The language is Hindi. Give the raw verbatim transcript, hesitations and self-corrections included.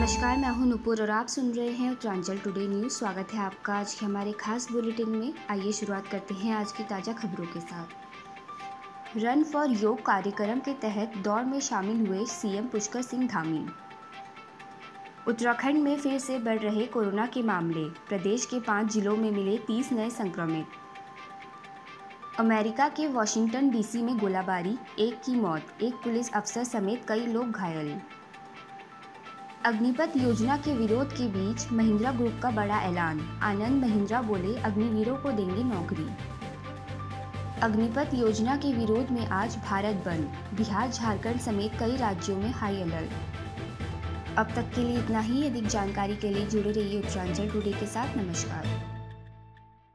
नमस्कार, मैं हूं नुपुर और आप सुन रहे हैं उत्तरांचल टुडे न्यूज़। स्वागत है आपका आज के हमारे खास बुलेटिन में। आइए शुरुआत करते हैं आज की ताज़ा खबरों के साथ। रन फॉर योग कार्यक्रम के तहत दौड़ में शामिल हुए सीएम पुष्कर सिंह धामी। उत्तराखंड में फिर से बढ़ रहे कोरोना के मामले, प्रदेश के पाँच जिलों में मिले तीस नए संक्रमित। अमेरिका के वाशिंगटन डीसी में गोलाबारी, एक की मौत, एक पुलिस अफसर समेत कई लोग घायल। अग्निपथ योजना के विरोध के बीच महिंद्रा ग्रुप का बड़ा ऐलान, आनंद महिंद्रा बोले अग्निवीरों को देंगे नौकरी। अग्निपथ योजना के विरोध में आज भारत बंद, बिहार झारखंड समेत कई राज्यों में हाई अलर्ट। अब तक के लिए इतना ही। अधिक जानकारी के लिए जुड़े रहिए उत्तरांचल टुडे के साथ। नमस्कार।